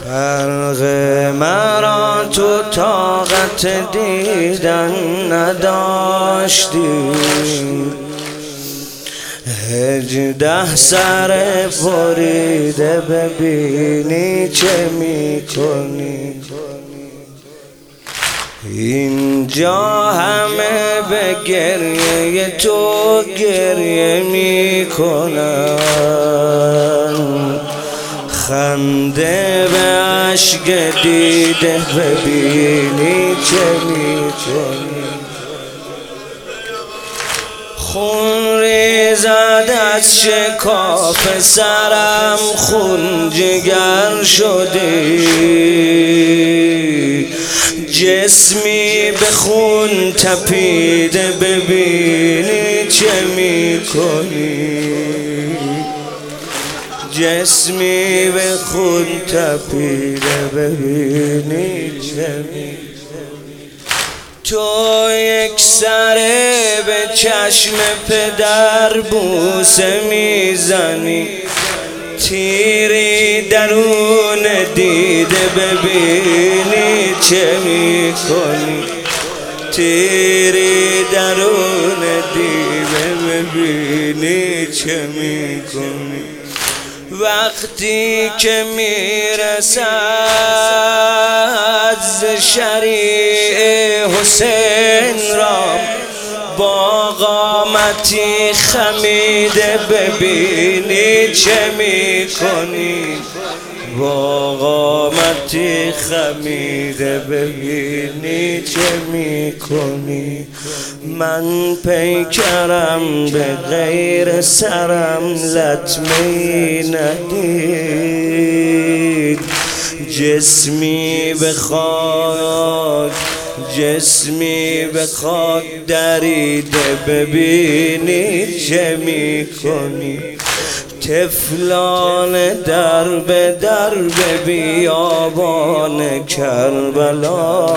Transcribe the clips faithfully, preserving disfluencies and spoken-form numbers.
فرق مرا تو طاقت دیدن نداشتی، هجده سر بریده ببینی چه میکنی. اینجا همه به گریه تو گریه میکنن، خنده به عشق دیده ببینی چه میکنی. خون ریزد از شکاف سرم، خون جگر شدی، جسمی به خون تپیده ببینی چه میکنی. جسمی به خون تپیده ببینی چه میکنی. تو یک سره به چشم پدر بوسه میزنی، تیری درون دیده ببینی چه میکنی. تیری درون دیده ببینی چه میکنی. وقتی که میرسد ز شریع حسین را، با قامتی خمیده ببینی چه میکنی. با قامتی خمیده ببینی چه میکنی. من پیکرم به غیر سرم لطمه ندید، جسمی به خاک جسمی به خاک دریده ببینی چه میکنی. طفلان در به در به بیابان کربلا،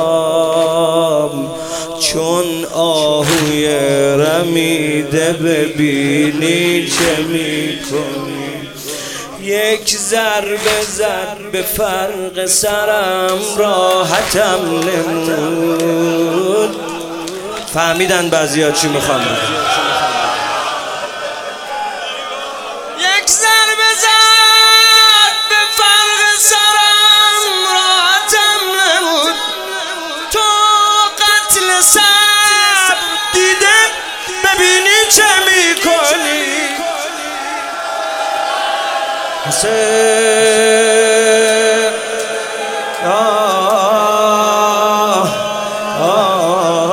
چون آهوی رمیده ببینی چه میکنی. یک ضربه زد به فرق سرم راحتم نمود. فهمیدن بعضیا چی میخوام بگم. یک ضربه زد به فرق سرم راحتم نمود. تو قتل صبر دیده ببینی چه میکنی. حسین آه آه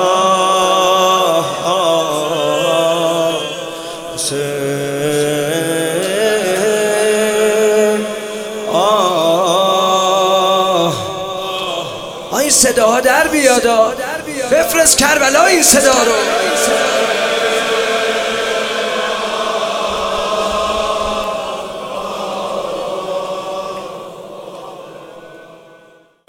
آه حسین آه. این صداها در بیادا، بفرست کربلا این صدا رو.